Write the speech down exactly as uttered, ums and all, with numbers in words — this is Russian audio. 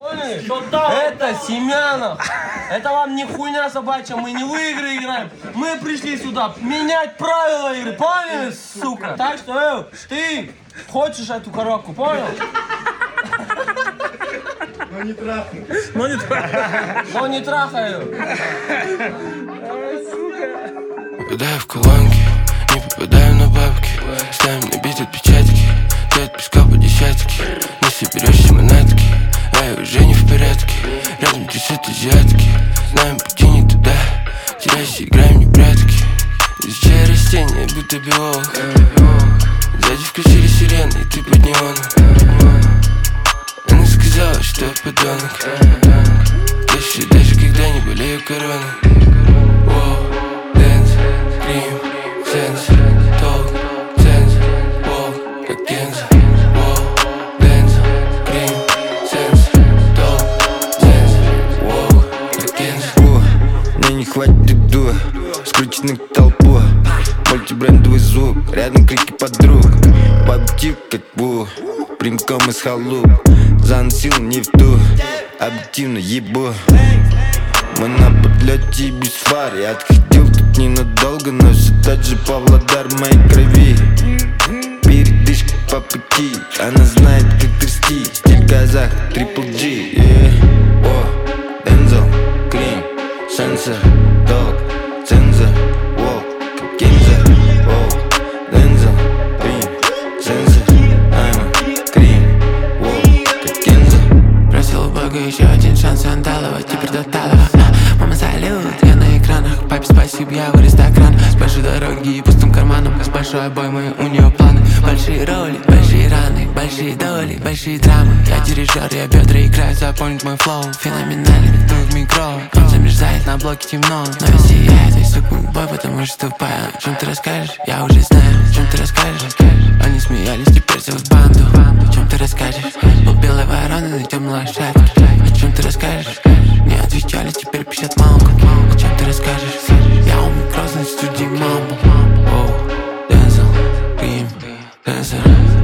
Это Семенов. Это вам не хуйня собачья, мы не в игры играем. Мы пришли сюда менять правила игры, поняли, сука? Так что, эй, ты хочешь эту коробку, понял? Но не трахай. Но не трахай. Но не трахаю. Попадаю в колонки, не попадаю на бабки. Ставим на бит отпечатки, ты от песка по десятке. Не соберешься монетки, а я уже не в порядке. Рядом трясут азиатки, знаем пути не туда. Теряйся, играем не прятки. Изучай растения, будто биолог. Сзади включили сирены, и ты под неоном. Она сказала, что я подонок. Дальше даже когда не болею короной. Воу, дэнс, крим, сенс, толк, сенс, волк, как Генза. Воу, дэнс, крим, сенс, толк, сенс, волк, как Генза. Мне не хватит духа, скрученных толпу. Мультибрендовый звук, рядом крики подруг. Бабтип как бу, прямиком из халуп. Заносил не в ту, объективно ебу. Мы на подлете и без фар. Я отходил тут ненадолго, но все тот же Павлодар в моей крови. Передышка по пути, она знает как трясти. Стиль казах, трипл джи, yeah. О, Дензел, Крим, Сенсор, Долг, Цензор, Волк, как Генза. О, Дензел, Крим, Сенсор, Айман, Крим, Волк, как Генза. Просил у Бога еще один шанс, он дал его, теперь достал его. Мама, салют, я на экранах. Папе спасибо, я вырос так рано. С большой дороги и пустым карманом. С большой обоймой у нее планы. Большие роли, большие раны, большие доли, большие драмы. Я дирижер, я бедра играю, запомнить мой флоу. Феноменальный, тут микро. Он замерзает, на блоке темно. Но я сияю, ты сука, бой, потому что тупая. О чем ты расскажешь? Я уже знаю. О чем ты расскажешь? Они смеялись, теперь зовут банду. О чем ты расскажешь? Был белой вороной на темной лошадке. О чем ты расскажешь? Не отвечали, теперь пишет мамку. О чем ты расскажешь? Я у микро, значит, студии маму. Оу, Дензел, Крим, Дензел.